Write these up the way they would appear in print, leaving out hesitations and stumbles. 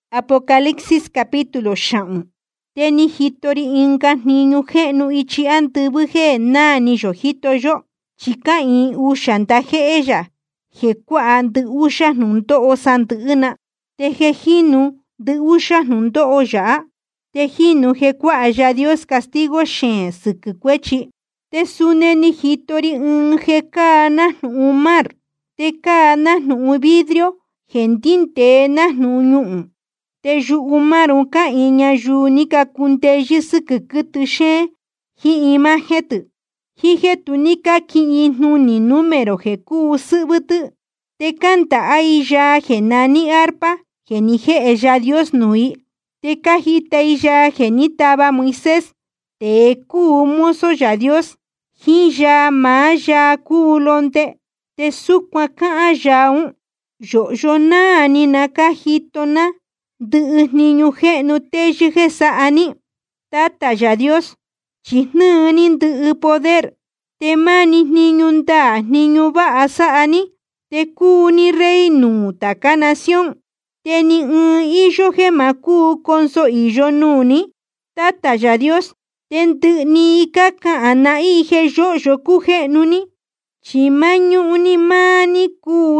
Apocalipsis capítulo 6. Teni hitori inka niño genu ichi antubu he nani yo hito yo. Chika in ushanta he ella. He kwa de usha nunto o santuna. Te he hinu de usha nunto o ya. Te hinu he kwa ya Dios castigo shen sukukwechi. Te sune ni hitori he kana umar. Te kana nu vidrio. Hendinte na nu. Te yu umaru ka inya yu nika kunte jisukukutu she. Hi ima hetu. Hi hetu nika ki inu ni numero he ku subutu. Te canta aija he nani arpa. He ni he ella Dios nui. Te cajita ija he ni taba Moisés. Te ku muso ya Dios. Hi ya ma ya kulonte. Te sukwa ka ayaun. Yo na ni na cajito na. De niño genu te jesa ani. Tata ya Dios. Chisnani de poder. Te mani niño da niño va asa ani. Te kuni reinu taka nación. Te ni iyo gemaku konso iyo nuni. Tata ya Dios. Te ni kaka ana ije yo kuje nuni. Chimañu unimani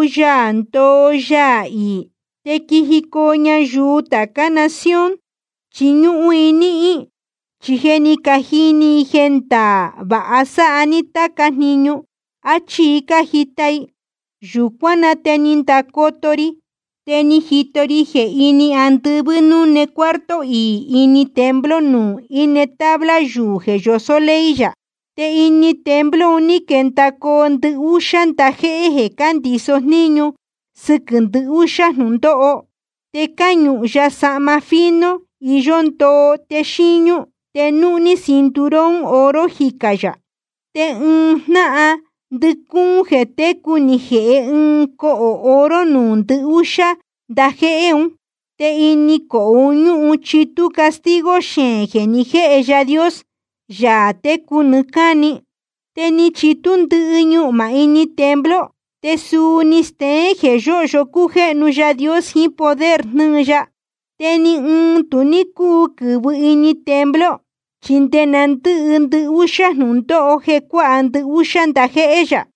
kuyanto ya i. Te kijikoña yu taka nación. Chiñu uini. Chiheni kahini genta. Baasa ani taka niño. Achi kajitai. Yukwana teninta kotori. Teni hitori he ini antubu ne cuarto y ini templo nu. Ine tabla yu he yo soleilla. Te ini templo unikenta con de ushanta he candisos niño. Sukundu usha nundo o. Te cañu ya sama fino. Y yonto te shiñu. Te nuni cinturón oro hikaya. Te naa. De kun he te kuni he ko oro nun de usha. Da he te ini ko uñu uchitu castigo shen he ni he ella Dios. Ya te kunukani. Te ni chitun de uñu ma ini templo. Te suniste he yo kuje nu ya Dios hi poder nuya. Te ni tuniku kubu ini templo. Chintenante de usha nunto o he kwa ande usha da he ella.